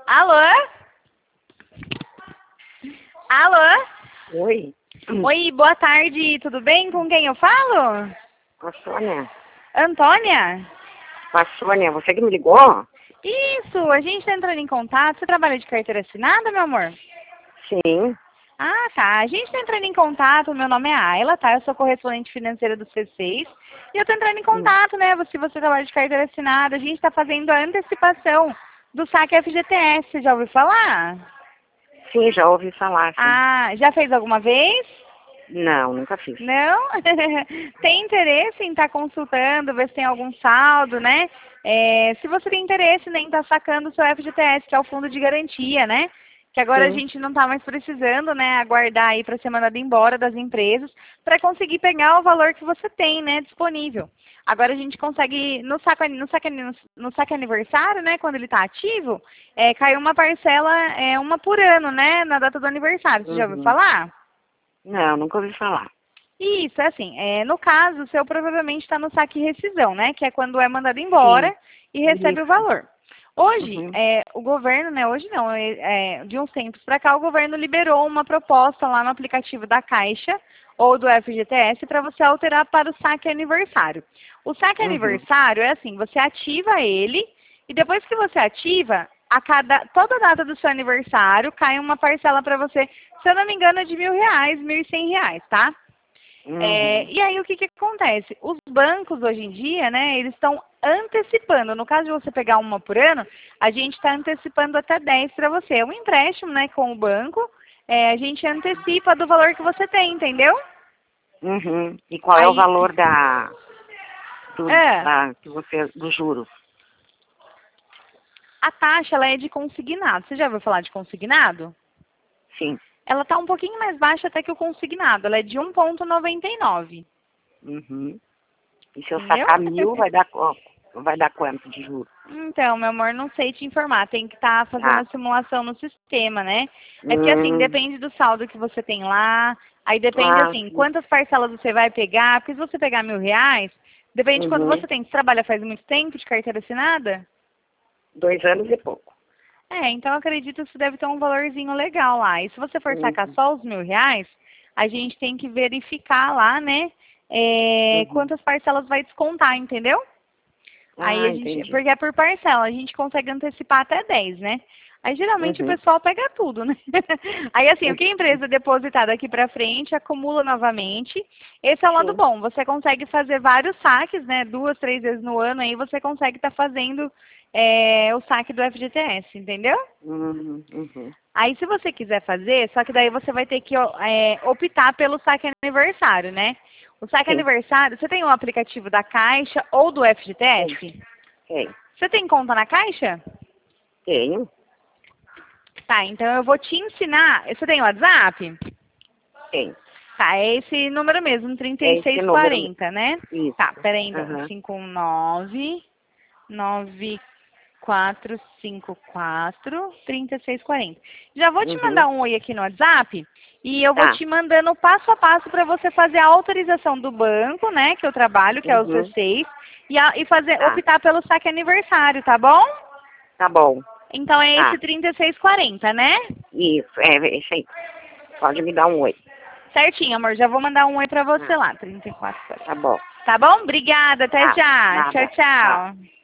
Alô? Alô? Oi, Oi, boa tarde, tudo bem? Com quem eu falo? com a Sônia. Antônia? Com a Sônia, você que me ligou? Isso, a gente tá entrando em contato. Você trabalha de carteira assinada, meu amor? Sim. Ah, tá. A gente tá entrando em contato, meu nome é Ayla, tá? Eu sou correspondente financeira do C6. E eu tô entrando em contato, né? Se você trabalha de carteira assinada, a gente tá fazendo a antecipação do saque FGTS. Você já ouviu falar? Sim, já ouvi falar, sim. Ah, já fez alguma vez? Não, nunca fiz. Não? Tem interesse em estar consultando, ver se tem algum saldo, né? Se você tem interesse em estar sacando o seu FGTS, que é o fundo de garantia, né? Que agora a Sim. gente não está mais precisando, né, aguardar aí para ser mandado embora das empresas para conseguir pegar o valor que você tem, né, disponível. Agora a gente consegue, no saque aniversário, né, quando ele está ativo, cai uma parcela, uma por ano, né, na data do aniversário. Você já ouviu Uhum. falar? Não, nunca ouvi falar. Isso, é assim, no caso, o seu provavelmente está no saque rescisão, né? Que é quando é mandado embora Sim, e recebe o isso. valor. Hoje, Uhum. o governo, né? Hoje não, de uns tempos para cá, o governo liberou uma proposta lá no aplicativo da Caixa ou do FGTS para você alterar para o saque aniversário. O saque Uhum. aniversário é assim, você ativa ele e depois que você ativa, toda data do seu aniversário cai uma parcela para você, se eu não me engano, é de R$ 1.000, R$ 1.100, tá? Uhum. E aí o que acontece? Os bancos hoje em dia, né, eles estão antecipando. No caso de você pegar uma por ano, a gente está antecipando até 10 para você. É um empréstimo, né, com o banco, a gente antecipa do valor que você tem, entendeu? Uhum. E qual é o Aí, valor é, dos juros? a taxa ela é de consignado. Você já ouviu falar de consignado? Sim. Ela está um pouquinho mais baixa até que o consignado. Ela é de 1,99. Uhum. E se eu Entendeu? sacar 1.000, vai dar quanto de juros? Então, meu amor, não sei te informar. Tem que estar fazendo Ah. a simulação no sistema, né? É porque, assim, depende do saldo que você tem lá. Aí depende, Ah, assim, sim. quantas parcelas você vai pegar. Porque se você pegar R$ 1.000, depende de quando Uhum. você tem. Você trabalha faz muito tempo de carteira assinada? 2 anos e pouco. Então eu acredito que você deve ter um valorzinho legal lá. E se você for sacar Uhum. só os R$ 1.000, a gente tem que verificar lá, né? Uhum. Quantas parcelas vai descontar, entendeu? Aí Ah, a gente, entendi. porque é por parcela, a gente consegue antecipar até 10, né? Aí geralmente o Uhum. pessoal pega tudo, né? Aí assim, o que a empresa depositar daqui para frente, acumula novamente. Esse é o lado Sim. bom, você consegue fazer vários saques, né? 2, 3 vezes no ano, aí você consegue estar fazendo o saque do FGTS, entendeu? Uhum. Uhum. Aí se você quiser fazer, só que daí você vai ter que optar pelo saque aniversário, né? O saque Sim. aniversário, você tem um aplicativo da Caixa ou do Tem. FGTS? Tem. Você tem conta na Caixa? Tenho. Tá, então eu vou te ensinar. Você tem WhatsApp? Tem. Tá, é esse número mesmo, trinta É e esse seis número mesmo. quarenta, né? Tá, Isso. peraí então. Aham. 5994543640. Já vou te Uhum. mandar um oi aqui no WhatsApp e eu vou Tá. te mandando passo a passo para você fazer a autorização do banco, né? Que eu trabalho, que é o Uhum. C6, e Tá. optar pelo saque aniversário, tá bom? Tá bom. Então é esse Tá. 3640, né? Isso. É isso aí. Pode me dar um oi. Certinho, amor. Já vou mandar um oi pra você Ah, lá. 34. tá bom. Tá bom? Obrigada. Até Tá. já. Tchau, Nada. Tchau. tchau.